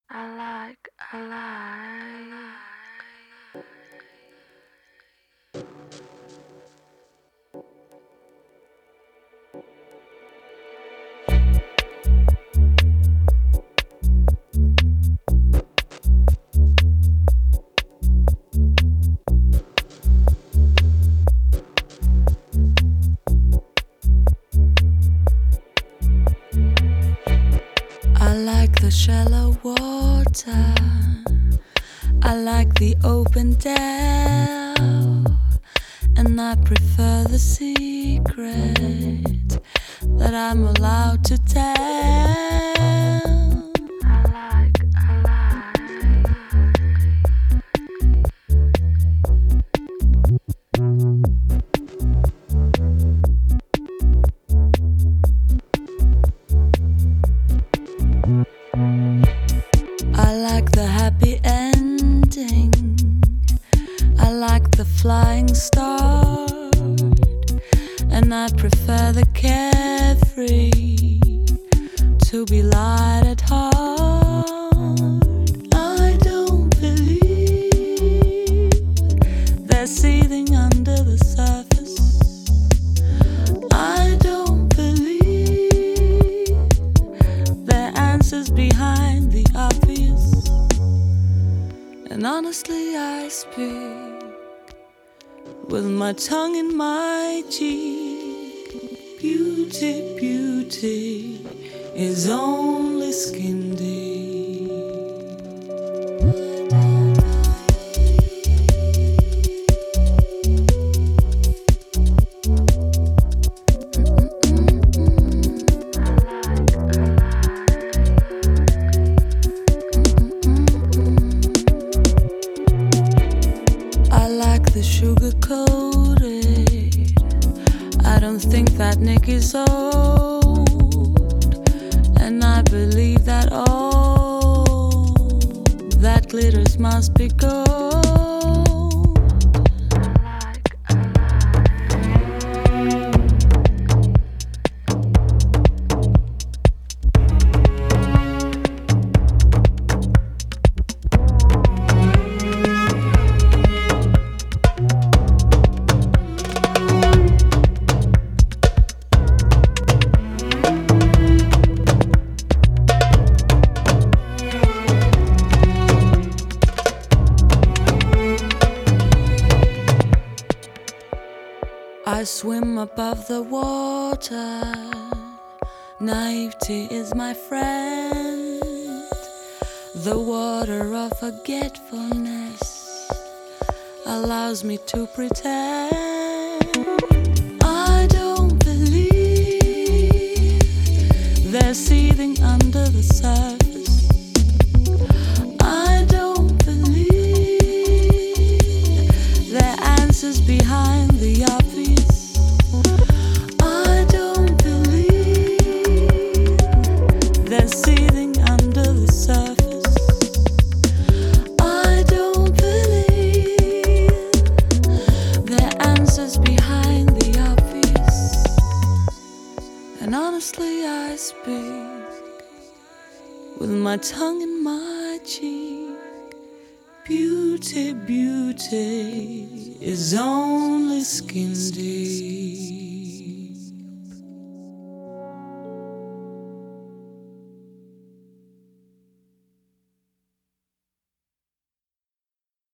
I like. I like the shallow water. I like the open dell. And I prefer the secret that I'm allowed to tell. I like the happy ending. I like the flying start. And I prefer the carefree to be light at heart. I don't believe they're seething under the surface. I don't believe there are answers behind the obvious. And honestly, I speak with my tongue in my cheek. Beauty, beauty is only skin deep. I like the sugar coated. I don't think that Nick is old, and I believe that all that glitters must be gold. I swim above the water. Naivety is my friend. The water of forgetfulness allows me to pretend. I don't believe they're seething under the surface. I don't believe there are answers behind the obvious. I don't believe they're seething under the surface. I don't believe there are answers behind the obvious. And honestly, I speak with my tongue in my cheek. Beauty, beauty is only skin deep.